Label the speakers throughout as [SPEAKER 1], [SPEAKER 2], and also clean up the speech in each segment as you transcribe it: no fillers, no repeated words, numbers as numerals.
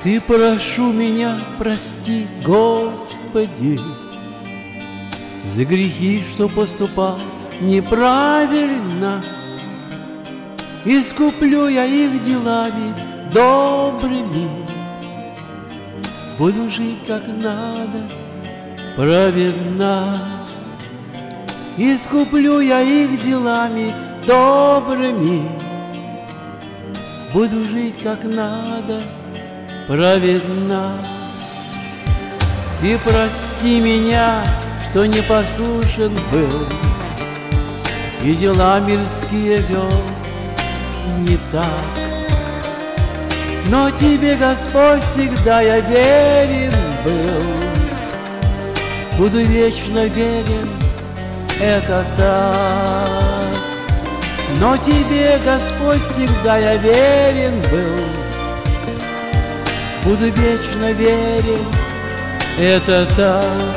[SPEAKER 1] Ты прошу меня, прости, Господи, за грехи, что поступал неправильно. Искуплю я их делами добрыми, буду жить как надо, праведно. Искуплю я их делами добрыми, буду жить как надо, праведно. Ты прости меня, что непослушен был и дела мирские вел не так. Но Тебе, Господь, всегда я верен был, буду вечно верен, это так. Но Тебе, Господь, всегда я верен был, буду вечно верен, это так.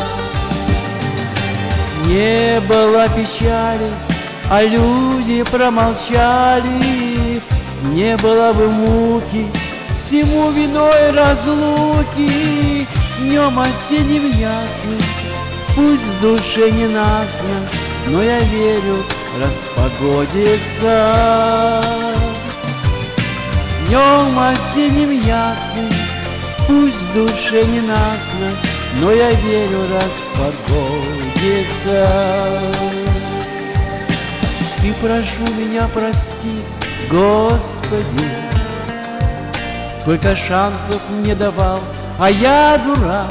[SPEAKER 1] Не было печали, а люди промолчали, не было бы муки, всему виной разлуки. Днем осенним ясным, пусть в душе ненастно, но я верю, распогодится. Днем осенним ясным, пусть в душе ненастно, но я верю, распогодится. Ты прошу меня, прости, Господи, сколько шансов мне давал, а я дурак.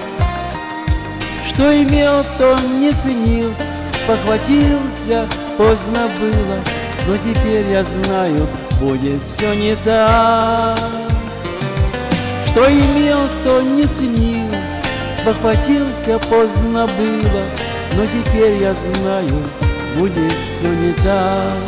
[SPEAKER 1] Что имел, то не ценил, спохватился, поздно было, но теперь я знаю, будет все не так. Что имел, то не ценил, спохватился, поздно было, но теперь я знаю, будет все не так.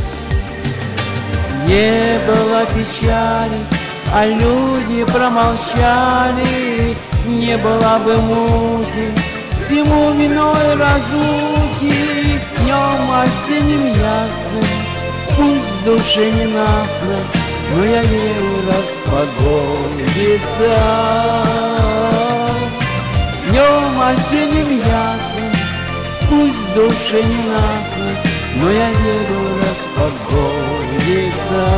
[SPEAKER 1] Не было печали, а люди промолчали, не было бы муки, всему виной разлуки. Днем осенним ясным, пусть в душе ненастно, но я верю, распогодится. Днем осенним ясным, пусть в душе ненастно, но я верю, распогодится.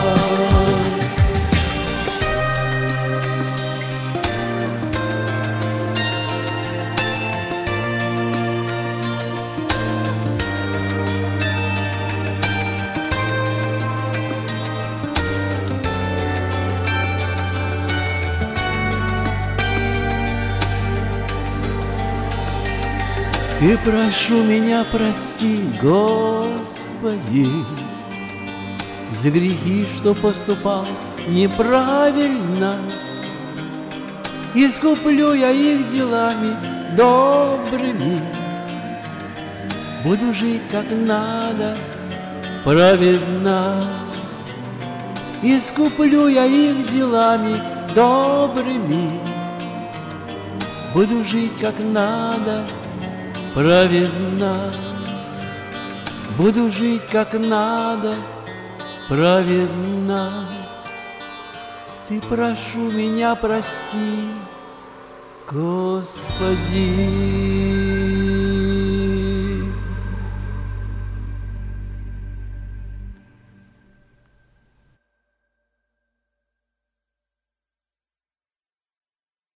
[SPEAKER 1] Ты прошу меня, прости, Господи, за грехи, что поступал неправильно. Искуплю я их делами добрыми, буду жить как надо, праведно. Искуплю я их делами добрыми, буду жить как надо, праведно. Буду жить как надо, праведно. Ты прошу меня, прости, Господи.